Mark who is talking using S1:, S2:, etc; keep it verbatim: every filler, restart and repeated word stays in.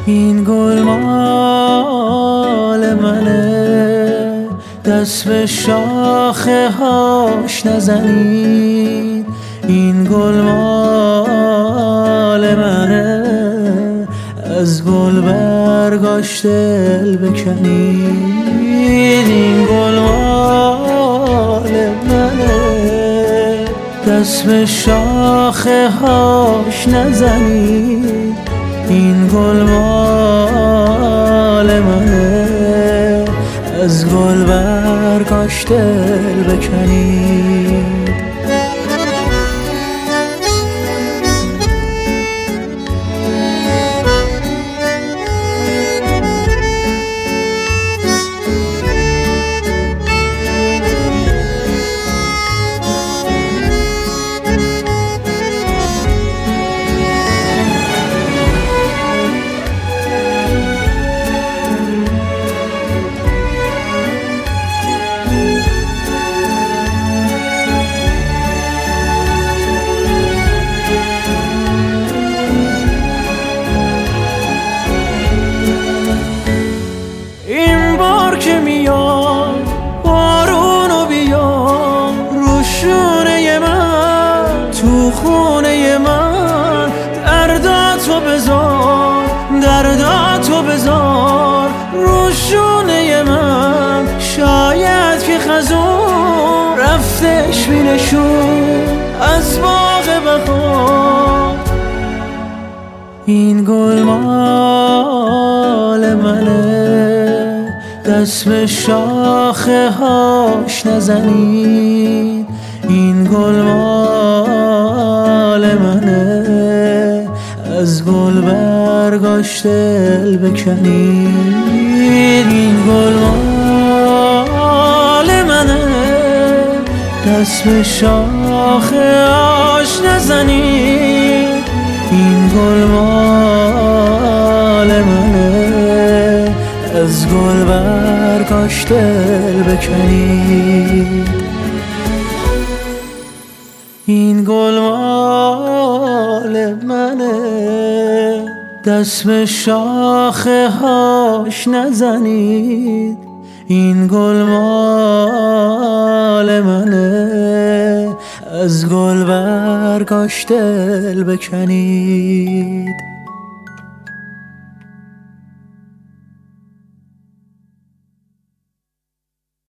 S1: این گل مال منه، دست به شاخه هاش نزنید. این گل مال منه، از گل برگاش دل بکنید. این گل مال منه، دست به شاخه هاش نزنید. این گل مال منه، از گل برگاش دل بکنید. که میاد بارونو بیاد رو شونه من، تو خونه من. درداتو بذار، درداتو بذار رو شونه من. شاید که خزون رفتش بینشون از باغ بهار. این گل مال منه، دست به شاخه هاش نزنید. این گل مال منه، از گل برگاش دل بکنید. این گل مال منه، دست به شاخه هاش نزنید. این گل مال منه، از گل برگاش دل بکنید. این گل مال منه، دست به شاخه هاش نزنید. این گل مال منه، از گل برگاش دل بکنید.